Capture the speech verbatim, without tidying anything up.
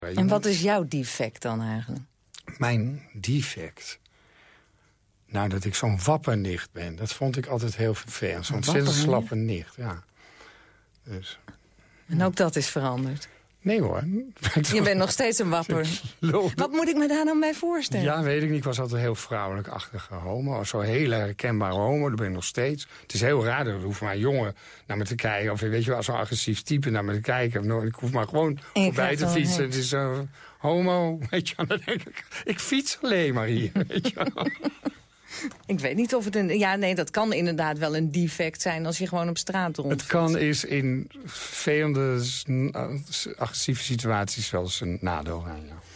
En wat is jouw defect dan eigenlijk? Mijn defect? Nou, dat ik zo'n wappernicht ben. Dat vond ik altijd heel vervelend. Zo'n ontzettend slappe nicht, ja. Dus. En ook dat is veranderd? Nee hoor. Je bent nog steeds een wapper. Wat moet ik me daar nou bij voorstellen? Ja, weet ik niet. Ik was altijd een heel vrouwelijk-achtige homo. Zo'n hele herkenbare homo, dat ben ik nog steeds. Het is heel raar, er hoeft maar een jongen naar me te kijken. Of weet je wel, zo'n agressief type naar me te kijken. Ik hoef maar gewoon en voorbij te fietsen. Het is zo homo, weet je wel. Dan denk ik, ik fiets alleen maar hier, weet je wel. Ik weet niet of het een... Ja, nee, dat kan inderdaad wel een defect zijn als je gewoon op straat rondfietst. Het kan is in vervelende agressieve situaties wel eens een nadeel zijn, ja.